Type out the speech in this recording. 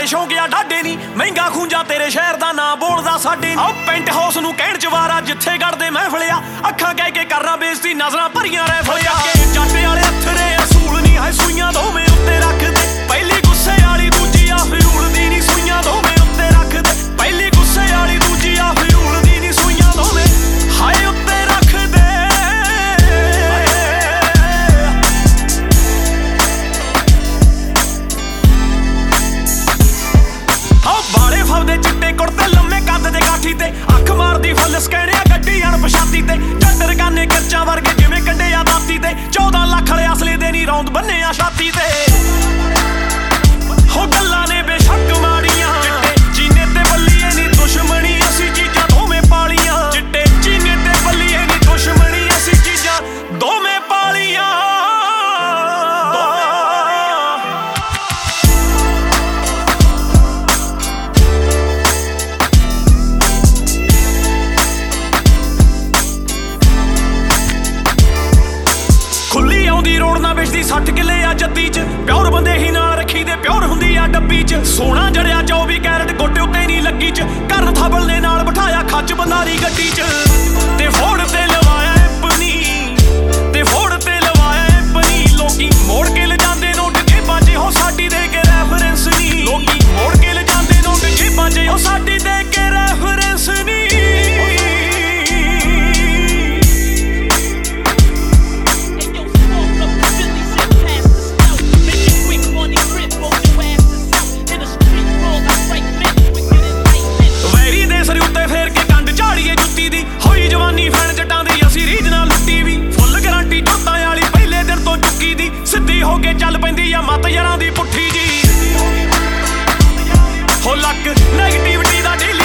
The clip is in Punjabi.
ਵਾਲੇ ਸ਼ੌਂਕਿਆ ਡਾਡੇ ਨੀ ਮਹਿੰਗਾ ਖੂੰਜਾ ਤੇਰੇ ਸ਼ਹਿਰ ਦਾ ਨਾਂ ਬੋਲਦਾ ਸਾਡੇ ਨੀ ਪੈਂਟ ਹਾਊਸ ਨੂੰ ਕਹਿਣ ਚਵਾਰਾ ਜਿੱਥੇ ਗੜਦੇ ਮਹਿਫਲਿਆ ਅੱਖਾਂ ਕਹਿ ਕੇ ਕਰਨਾ ਬੇਇੱਜ਼ਤੀ ਨਜ਼ਰਾਂ ਭਰੀਆਂ ਰੈਫਲਿਆ ਜੱਟ ਵਾਲੇ ਅਥਰੇ ਅਸੂਲ ਨਹੀਂ ਹੈ ਸੂਈਆਂ ਦੋਵੇਂ ਉੱਤੇ ਰੱਖਦੇ ਪਹਿਲੀ ਗੁੱਸੇ ਵਾਲੀ ਦੂਜੀ ਆ ਫਿਰੂਲ ਦੀ ਨੀ ਸੂਈਆਂ ਦੋਵੇਂ ਉੱਤੇ ਰੱਖਦੇ ਪਹਿਲੀ ਗੁੱਸੇ ਵਾਲੀ ਦੂਜੀ ਆ ਫਿਰੂਲ ਦੀ ਨੀ ਸੂਈਆਂ ਦੋਵੇਂ ਹਾਏ ਉੱਤੇ ਰੱਖਦੇ ਬਾਲੇ ਫਲਦੇ ਚਿੱਟੇ ਕੁੜਤੇ ਲੰਮੇ ਕੱਦ ਦੇ ਕਾਠੀ ਤੇ ਅੱਖ ਮਾਰਦੀ ਫੁੱਲ ਸਕੈਣਿਆ ਗੱਡੀ ਅਣਪਛਾਤੀ ਤੇ ਜੱਟ ਰਕਾਨੇ ਕਿਰਚਾਂ ਵਰਗੇ ਜਿਵੇਂ ਕੰਡੇ ਆ ਦਾਤੀ ਤੇ 14 ਲੱਖ ਵਾਲੇ ਅਸਲੇ ਦੇ ਨੀ ਰੌਂਦ ਬੰਨੇ ਆ ਛਾਤੀ ਤੇ ਹੋ ਗੱਲਾਂ ਨੇ ਬੇਸ਼ੱਕ ਮਾੜੀਆਂ ਚਿੱਟੇ ਚੀਨੇ ਤੇ ਬੱਲੀਏ ਨੀ ਦੁਸ਼ਮਣੀ ਅਸੀਂ ਚੀਜ਼ਾਂ ਦੋਵੇਂ ਪਾਲੀਆਂ ਚਿੱਟੇ ਚੀਨੇ ਤੇ ਬੱਲੀਏ ਨੀ ਦੁਸ਼ਮਣੀ ਅਸੀਂ ਚੀਜ਼ਾਂ ਦੋਵੇਂ ਪਾਲੀਆਂ ਖੁੱਲੀ ਆਉਂਦੀ ਰੋਡ ਨਾ ਵੇਚਦੀ 60 ਕਿੱਲੇ ਆ ਜੱਦੀ ਚ ਪਿਓਰ ਬੰਦੇ ਹੀ ਨਾਲ ਰੱਖੀ ਦੇ ਪਿਓਰ ਹੁੰਦੀ ਆ ਡੱਬੀ ਚ ਸੋਨਾ ਜੜਿਆ 24 ਕੈਰਟ ਗੋਟੇ ਉੱਤੇ ਨਹੀਂ ਲੱਗੀ ਚ ਕਰਨ ਥਾਬਲ ਨੇ ਨਾਲ ਬਿਠਾਇਆ ਖੱਚ ਬੰਦਾਰੀ ਗੱਡੀ ਚ ਤੇ ਫੋੜ ਤੇ ਲਵਾਇਆ ਪਨੀ ਤੇ ਫੋੜ ਤੇ ਲਵਾਇਆ ਪਨੀ ਲੋਕੀ ਮੋੜ ਕੇ ਲਿਜਾਂਦੇ ਨੋਟ ਜੇਬਾਂ 'ਚ ਹੋ ਸਾਡੀ ਦੇ ਕੇ ਰੈਫਰੈਂਸ ਨਹੀਂ ਲੋਕੀ ਮੋੜ ਕੇ ਲਿਜਾਂਦੇ ਨੋਟ ਜੇਬਾਂ 'ਚ ਹੋ ਸਾਡੀ ਦੇ ਕੇ ਰੈਫਰੈਂਸ ਨਹੀਂ ਸਿੱਧੀ ਹੋ ਕੇ ਚੱਲ ਪੈਂਦੀ ਆ ਮੱਤ ਯਾਰਾਂ ਦੀ ਪੁੱਠੀ ਜੀ ਹੋ ਲੱਕ ਨੈਗੇਟਿਵਿਟੀ ਦਾ ਢੀਲੀ